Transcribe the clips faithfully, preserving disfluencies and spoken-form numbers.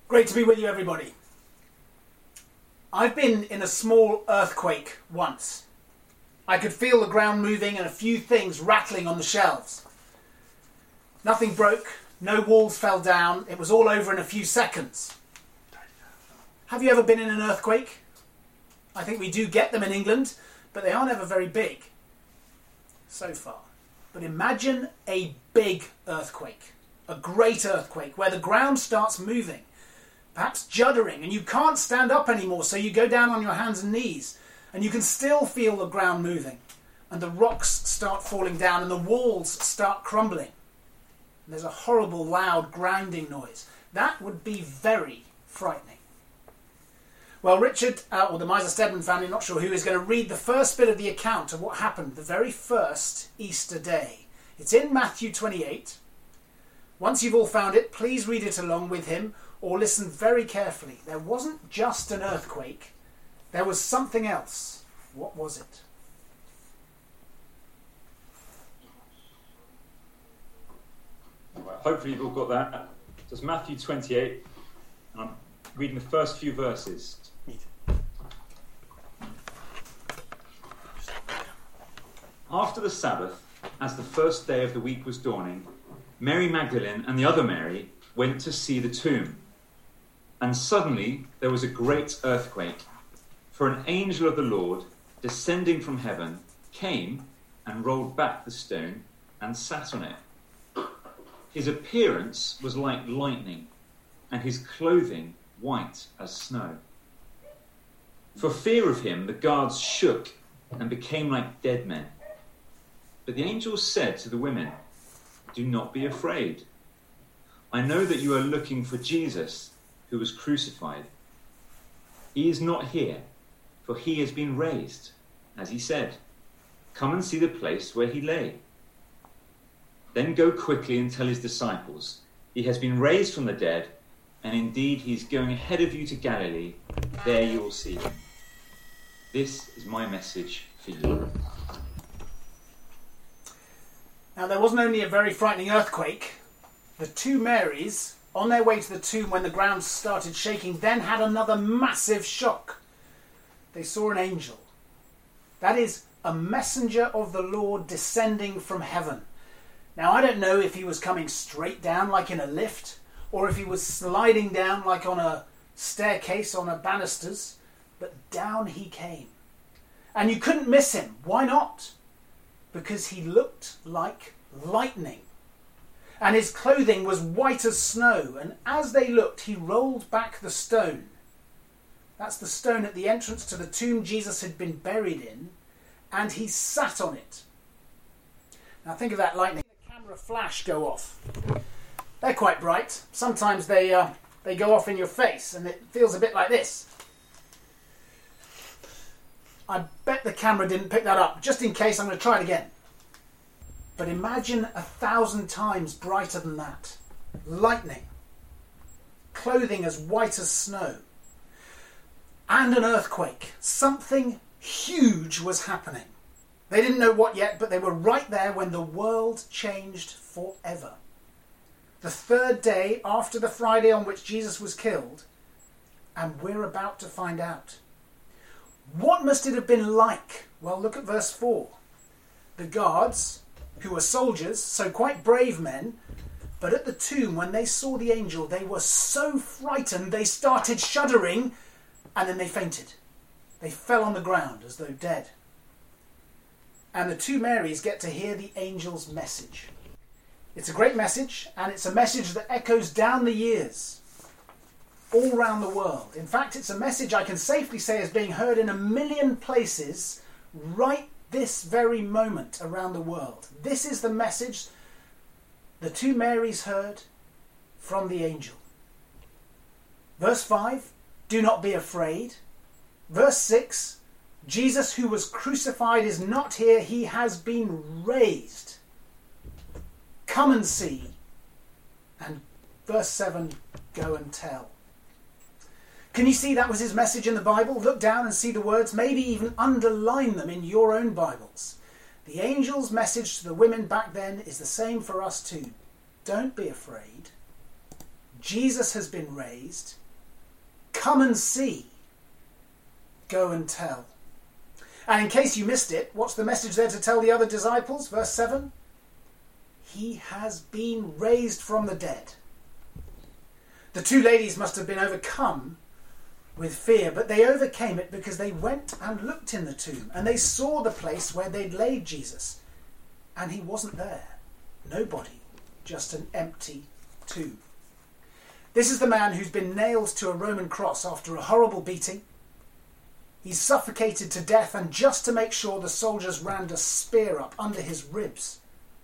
Great to be with you, everybody. I've been in a small earthquake once. I could feel the ground moving and a few things rattling on the shelves. Nothing broke, no walls fell down, it was all over in a few seconds. Have you ever been in an earthquake? I think we do get them in England, but they aren't ever very big. So far. But imagine a big earthquake, a great earthquake, where the ground starts moving, perhaps juddering, and you can't stand up anymore, so you go down on your hands and knees, and you can still feel the ground moving, and the rocks start falling down, and the walls start crumbling. And there's a horrible, loud, grounding noise. That would be very frightening. Well, Richard, uh, or the Miser Stedman family, not sure who, is going to read the first bit of the account of what happened the very first Easter day. It's in Matthew twenty-eight. Once you've all found it, please read it along with him, or listen very carefully. There wasn't just an earthquake. There was something else. What was it? Well, hopefully you've all got that. So it's Matthew twenty-eight. And I'm reading the first few verses. After the Sabbath, as the first day of the week was dawning, Mary Magdalene and the other Mary went to see the tomb. And suddenly there was a great earthquake, for an angel of the Lord, descending from heaven, came and rolled back the stone and sat on it. His appearance was like lightning, and his clothing white as snow. For fear of him, the guards shook and became like dead men. But the angel said to the women, "Do not be afraid. I know that you are looking for Jesus, who was crucified. He is not here, for he has been raised, as he said. Come and see the place where he lay. Then go quickly and tell his disciples, he has been raised from the dead, and indeed he is going ahead of you to Galilee. There you will see him." This is my message for you. Now, there wasn't only a very frightening earthquake. The two Marys, on their way to the tomb when the ground started shaking, then had another massive shock. They saw an angel. That is, a messenger of the Lord descending from heaven. Now, I don't know if he was coming straight down like in a lift, or if he was sliding down like on a staircase on a banisters, but down he came. And you couldn't miss him. Why not? Because he looked like lightning. And his clothing was white as snow, and as they looked, he rolled back the stone. That's the stone at the entrance to the tomb Jesus had been buried in, and he sat on it. Now think of that lightning. The camera flash go off. They're quite bright. Sometimes they uh, they go off in your face, and it feels a bit like this. I bet the camera didn't pick that up. Just in case, I'm going to try it again. But imagine a thousand times brighter than that. Lightning. Clothing as white as snow. And an earthquake. Something huge was happening. They didn't know what yet, but they were right there when the world changed forever. The third day after the Friday on which Jesus was killed, and we're about to find out. What must it have been like? Well, look at verse four. The guards, who were soldiers, so quite brave men, but at the tomb, when they saw the angel, they were so frightened they started shuddering, and then they fainted. They fell on the ground as though dead. And the two Marys get to hear the angel's message. It's a great message, and it's a message that echoes down the years, all around the world. In fact, it's a message I can safely say is being heard in a million places right this very moment around the world. This is the message the two Marys heard from the angel. Verse five, do not be afraid. Verse six, Jesus who was crucified is not here, he has been raised. Come and see. And verse seven, go and tell. Can you see that was his message in the Bible? Look down and see the words, maybe even underline them in your own Bibles. The angel's message to the women back then is the same for us too. Don't be afraid. Jesus has been raised. Come and see. Go and tell. And in case you missed it, what's the message there to tell the other disciples? Verse seven. He has been raised from the dead. The two ladies must have been overcome with fear, but they overcame it because they went and looked in the tomb and they saw the place where they'd laid Jesus. And he wasn't there. Nobody. Just an empty tomb. This is the man who's been nailed to a Roman cross after a horrible beating. He's suffocated to death, and just to make sure, the soldiers rammed a spear up under his ribs.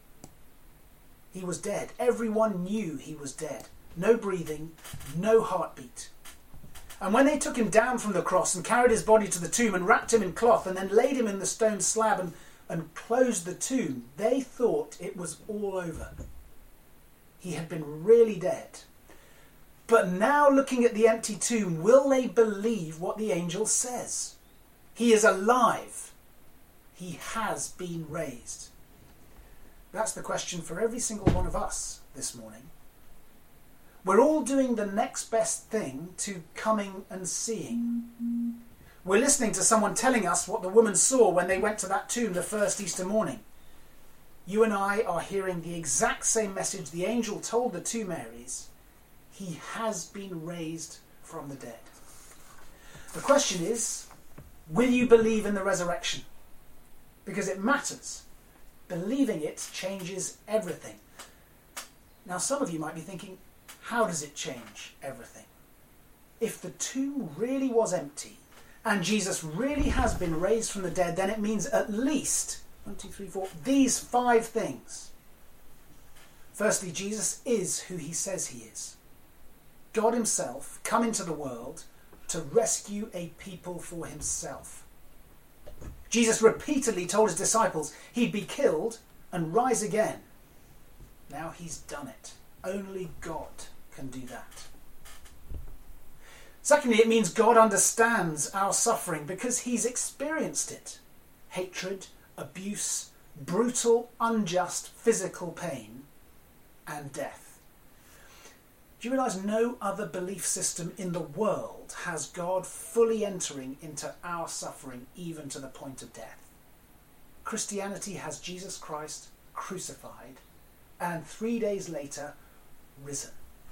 He was dead. Everyone knew he was dead. No breathing, no heartbeat. And when they took him down from the cross and carried his body to the tomb and wrapped him in cloth and then laid him in the stone slab and, and closed the tomb, they thought it was all over. He had been really dead. But now, looking at the empty tomb, will they believe what the angel says? He is alive. He has been raised. That's the question for every single one of us this morning. We're all doing the next best thing to coming and seeing. We're listening to someone telling us what the woman saw when they went to that tomb the first Easter morning. You and I are hearing the exact same message the angel told the two Marys. He has been raised from the dead. The question is, will you believe in the resurrection? Because it matters. Believing it changes everything. Now, some of you might be thinking, how does it change everything? If the tomb really was empty and Jesus really has been raised from the dead, then it means at least, one, two, three, four, these five things. Firstly, Jesus is who he says he is. God himself come into the world to rescue a people for himself. Jesus repeatedly told his disciples he'd be killed and rise again. Now he's done it. Only God can do that. Secondly, it means God understands our suffering because he's experienced it. Hatred, abuse, brutal, unjust physical pain, and death. Do you realise no other belief system in the world has God fully entering into our suffering, even to the point of death? Christianity has Jesus Christ crucified and three days later risen.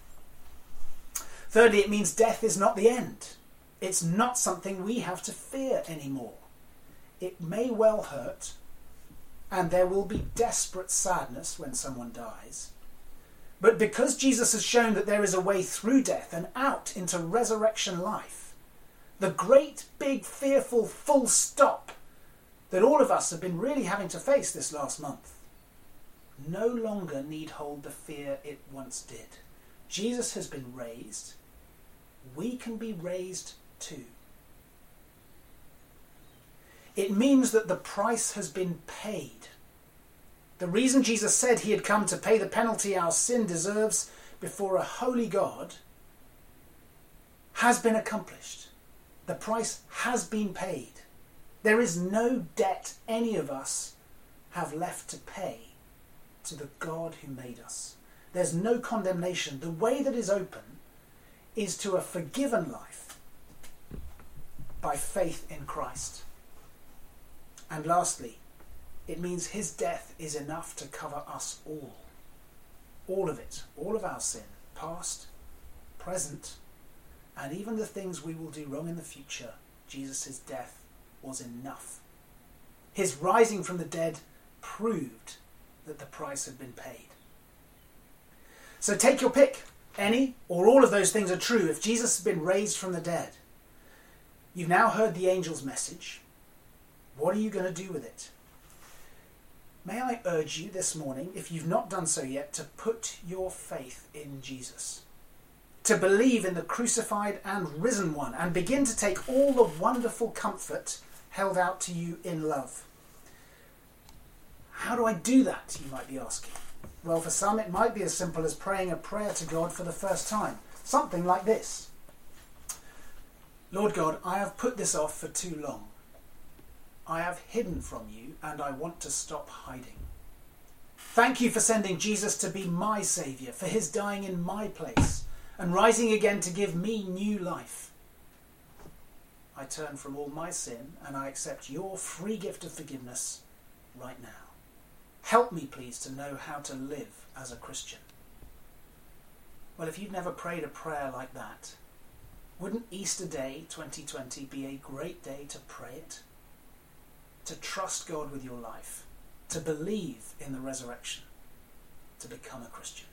Thirdly, it means death is not the end. It's not something we have to fear anymore. It may well hurt, and there will be desperate sadness when someone dies. But because Jesus has shown that there is a way through death and out into resurrection life, the great, big, fearful full stop that all of us have been really having to face this last month, no longer need hold the fear it once did. Jesus has been raised. We can be raised too. It means that the price has been paid. The reason Jesus said he had come to pay the penalty our sin deserves before a holy God has been accomplished. The price has been paid. There is no debt any of us have left to pay to the God who made us. There's no condemnation. The way that is open is to a forgiven life by faith in Christ. And lastly, it means his death is enough to cover us all. All of it. All of our sin. Past, present, and even the things we will do wrong in the future. Jesus' death was enough. His rising from the dead proved that the price had been paid. So take your pick. Any or all of those things are true if Jesus has been raised from the dead. You've now heard the angel's message. What are you going to do with it? May I urge you this morning, if you've not done so yet, to put your faith in Jesus. To believe in the crucified and risen one and begin to take all the wonderful comfort held out to you in love. How do I do that, you might be asking? Well, for some it might be as simple as praying a prayer to God for the first time. Something like this. Lord God, I have put this off for too long. I have hidden from you and I want to stop hiding. Thank you for sending Jesus to be my saviour, for his dying in my place and rising again to give me new life. I turn from all my sin and I accept your free gift of forgiveness right now. Help me, please, to know how to live as a Christian. Well, if you've never prayed a prayer like that, wouldn't Easter Day twenty twenty be a great day to pray it? To trust God with your life, to believe in the resurrection, to become a Christian.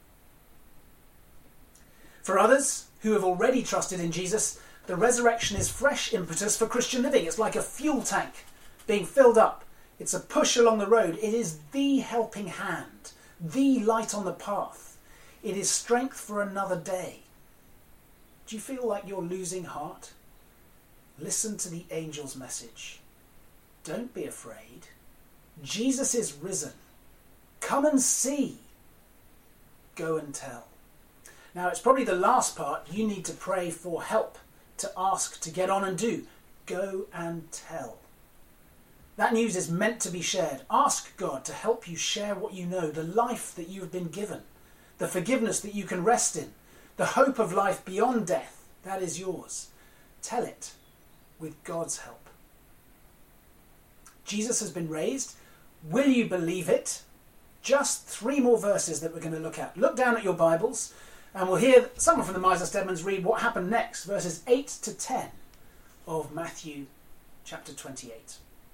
For others who have already trusted in Jesus, the resurrection is fresh impetus for Christian living. It's like a fuel tank being filled up. It's a push along the road. It is the helping hand, the light on the path. It is strength for another day. Do you feel like you're losing heart? Listen to the angel's message. Don't be afraid. Jesus is risen. Come and see. Go and tell. Now, it's probably the last part you need to pray for help, to ask, to get on and do. Go and tell. That news is meant to be shared. Ask God to help you share what you know, the life that you've been given, the forgiveness that you can rest in, the hope of life beyond death. That is yours. Tell it with God's help. Jesus has been raised. Will you believe it? Just three more verses that we're going to look at. Look down at your Bibles and we'll hear someone from the Miser Stedmans read what happened next, verses eight to ten of Matthew chapter twenty-eight.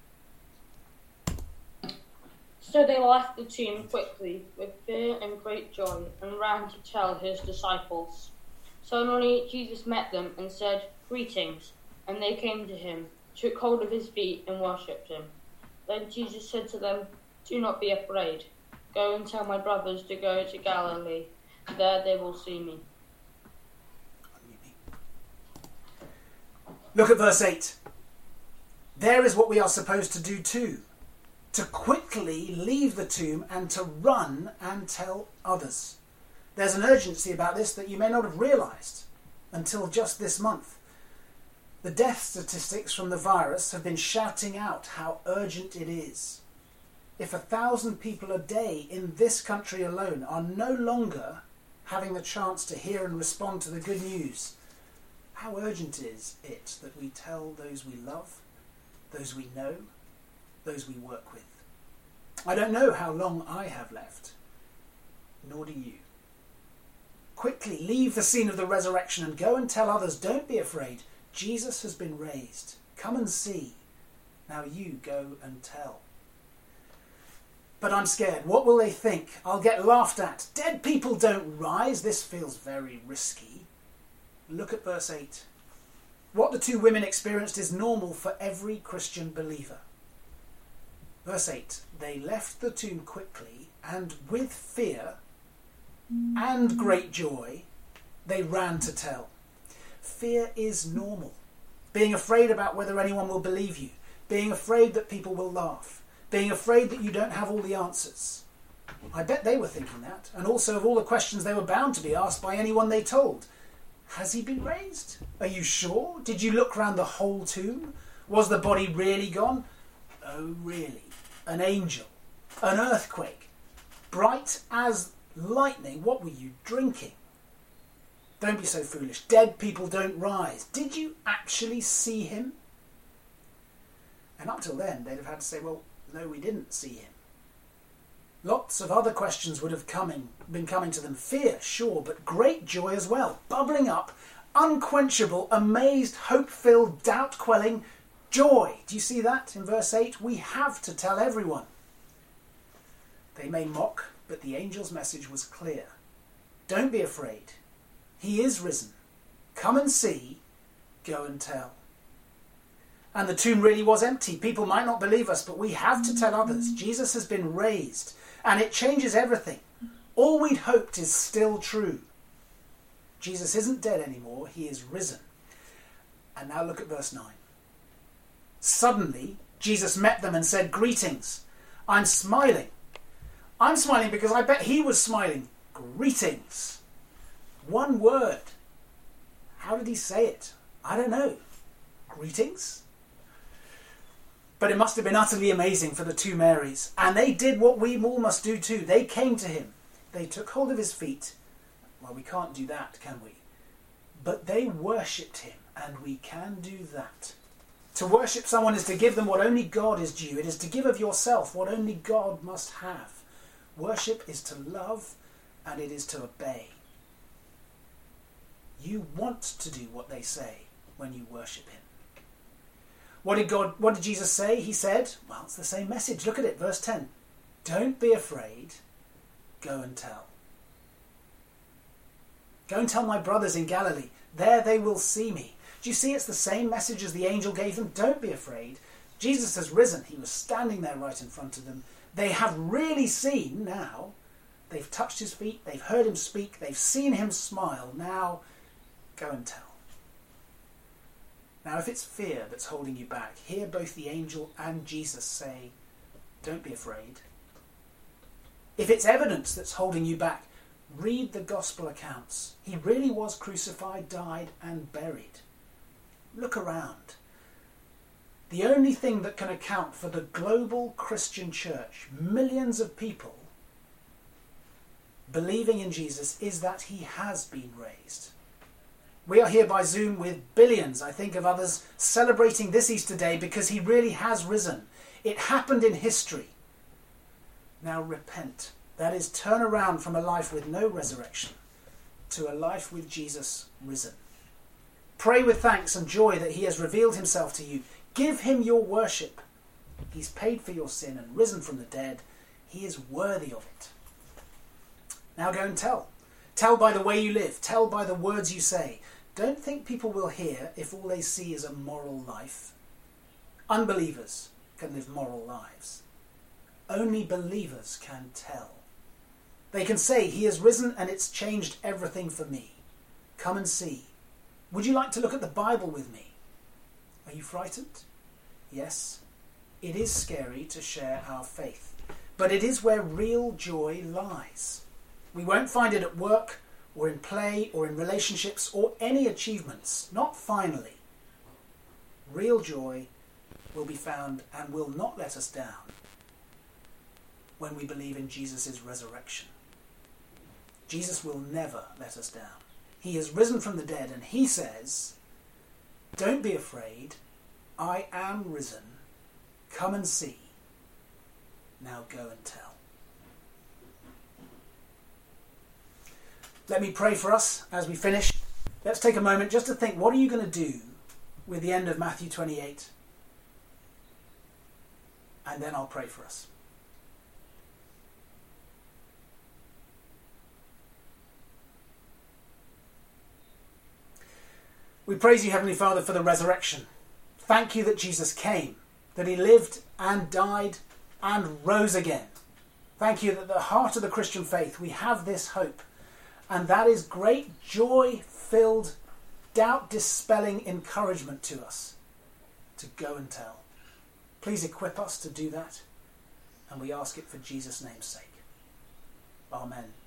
So they left the tomb quickly with fear and great joy and ran to tell his disciples. Suddenly Jesus met them and said, "Greetings," and they came to him, took hold of his feet and worshipped him. Then Jesus said to them, "Do not be afraid. Go and tell my brothers to go to Galilee. There they will see me." Look at verse eight. There is what we are supposed to do too. To quickly leave the tomb and to run and tell others. There's an urgency about this that you may not have realised until just this month. The death statistics from the virus have been shouting out how urgent it is. If a thousand people a day in this country alone are no longer having the chance to hear and respond to the good news, how urgent is it that we tell those we love, those we know, those we work with? I don't know how long I have left, nor do you. Quickly leave the scene of the resurrection and go and tell others, don't be afraid. Jesus has been raised. Come and see. Now you go and tell. But I'm scared. What will they think? I'll get laughed at. Dead people don't rise. This feels very risky. Look at verse eight. What the two women experienced is normal for every Christian believer. Verse eight. They left the tomb quickly, and with fear and great joy, they ran to tell. Fear is normal. Being afraid about whether anyone will believe you. Being afraid that people will laugh. Being afraid that you don't have all the answers. I bet they were thinking that, and also of all the questions they were bound to be asked by anyone they told. Has he been raised? Are you sure? Did you look round the whole tomb? Was the body really gone? Oh, really? An angel? An earthquake? Bright as lightning? What were you drinking? Don't be so foolish. Dead people don't rise. Did you actually see him? And up till then, they'd have had to say, well, no, we didn't see him. Lots of other questions would have coming, been coming to them. Fear, sure, but great joy as well. Bubbling up, unquenchable, amazed, hope-filled, doubt-quelling joy. Do you see that in verse eight? We have to tell everyone. They may mock, but the angel's message was clear. Don't be afraid. He is risen. Come and see. Go and tell. And the tomb really was empty. People might not believe us, but we have to tell others. Jesus has been raised, and it changes everything. All we'd hoped is still true. Jesus isn't dead anymore. He is risen. And now look at verse nine. Suddenly, Jesus met them and said, "Greetings." I'm smiling. I'm smiling because I bet he was smiling. Greetings. One word. How did he say it? I don't know. Greetings? But it must have been utterly amazing for the two Marys. And they did what we all must do too. They came to him. They took hold of his feet, Well, we can't do that, can we? But they worshipped him, and we can do that. To worship someone is to give them what only God is due. It is to give of yourself what only God must have. Worship is to love, and it is to obey. You want to do what they say when you worship him. What did God, what did Jesus say? He said, well, it's the same message. Look at it, verse ten. Don't be afraid. Go and tell. Go and tell my brothers in Galilee. There they will see me. Do you see it's the same message as the angel gave them? Don't be afraid. Jesus has risen. He was standing there right in front of them. They have really seen now. They've touched his feet. They've heard him speak. They've seen him smile. Now, go and tell. Now, if it's fear that's holding you back, hear both the angel and Jesus say, don't be afraid. If it's evidence that's holding you back, read the gospel accounts. He really was crucified, died, and buried. Look around. The only thing that can account for the global Christian church, millions of people believing in Jesus, is that he has been raised. We are here by Zoom with billions, I think, of others celebrating this Easter day because he really has risen. It happened in history. Now repent. That is, turn around from a life with no resurrection to a life with Jesus risen. Pray with thanks and joy that he has revealed himself to you. Give him your worship. He's paid for your sin and risen from the dead. He is worthy of it. Now go and tell. Tell by the way you live. Tell by the words you say. Don't think people will hear if all they see is a moral life. Unbelievers can live moral lives. Only believers can tell. They can say, he has risen and it's changed everything for me. Come and see. Would you like to look at the Bible with me? Are you frightened? Yes, it is scary to share our faith, but it is where real joy lies. We won't find it at work or in play or in relationships or any achievements, not finally. Real joy will be found and will not let us down when we believe in Jesus' resurrection. Jesus will never let us down. He has risen from the dead and he says, don't be afraid, I am risen. Come and see. Now go and tell. Let me pray for us as we finish. Let's take a moment just to think, what are you going to do with the end of Matthew twenty-eight? And then I'll pray for us. We praise you, Heavenly Father, for the resurrection. Thank you that Jesus came, that he lived and died and rose again. Thank you that at the heart of the Christian faith we have this hope, and that is great joy-filled, doubt-dispelling encouragement to us to go and tell. Please equip us to do that, and we ask it for Jesus' name's sake. Amen.